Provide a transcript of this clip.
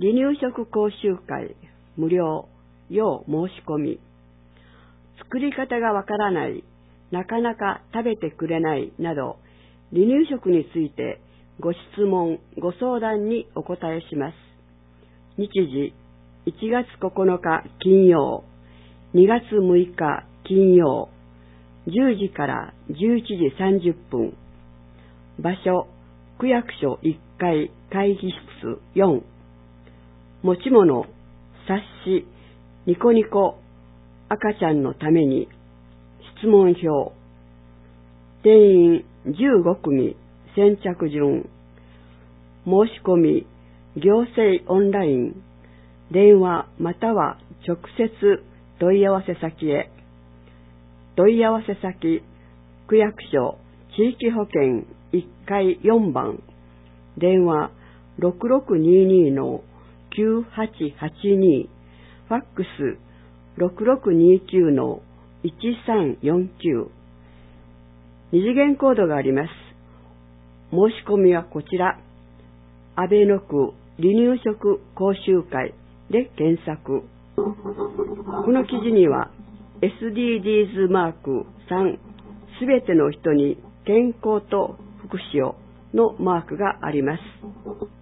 離乳食講習会無料要申し込み。作り方がわからない、なかなか食べてくれないなど、離乳食についてご質問、ご相談にお答えします。日時、1月9日金曜、2月6日金曜、10時から11時30分。場所、区役所1階会議室4。持ち物、冊子、ニコニコ、赤ちゃんのために、質問票。定員15組、先着順。申し込み、行政オンライン、電話または直接問い合わせ先へ。問い合わせ先、区役所地域保健1階4番、電話6622-9882、ファックス6629-1349。二次元コードがあります。申し込みはこちら、阿倍野区離乳食講習会で検索。この記事には SDGs マーク3、すべての人に健康と福祉をのマークがあります。